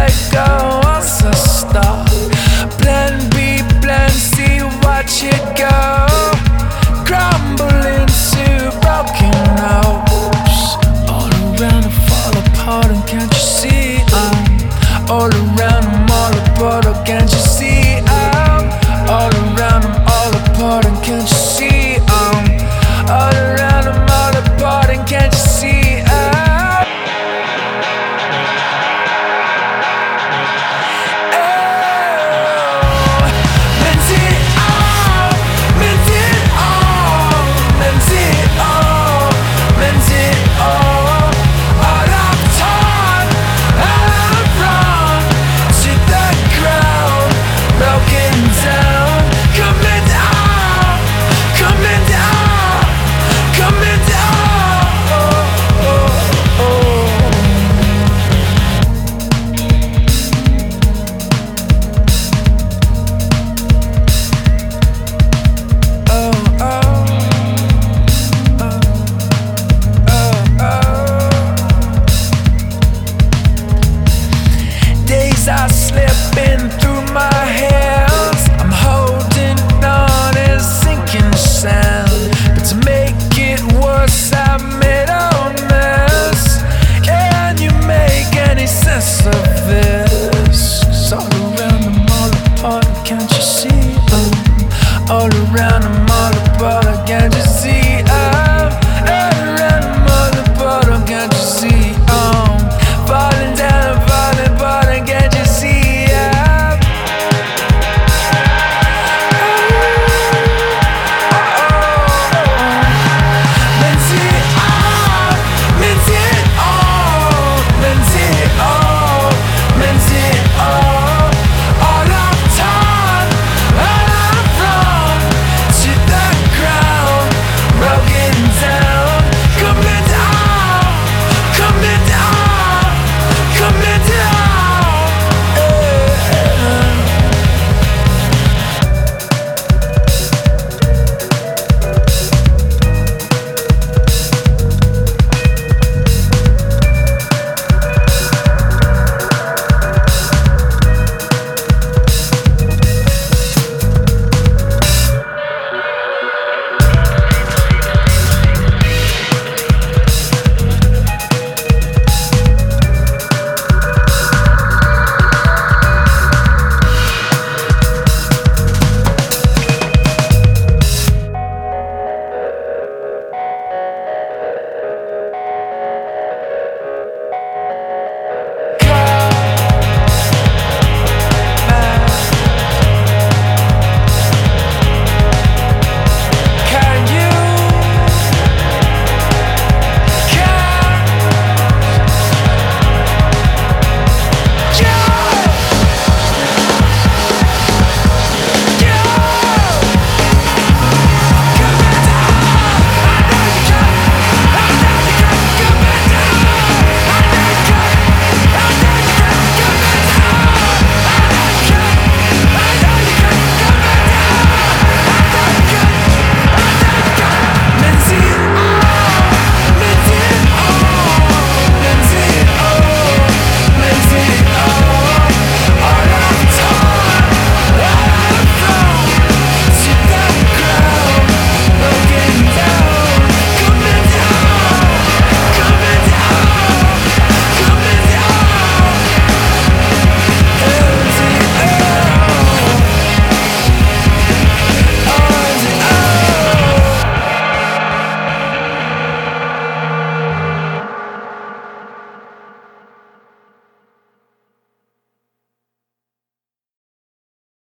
let go once I start. Plan B, plan C, watch it go. Crumble into broken hopes. All around and fall apart, and can't you see I'm all around, I'm all apart, oh can't you see I'm all around, I'm all apart, and can't you see I'm all around.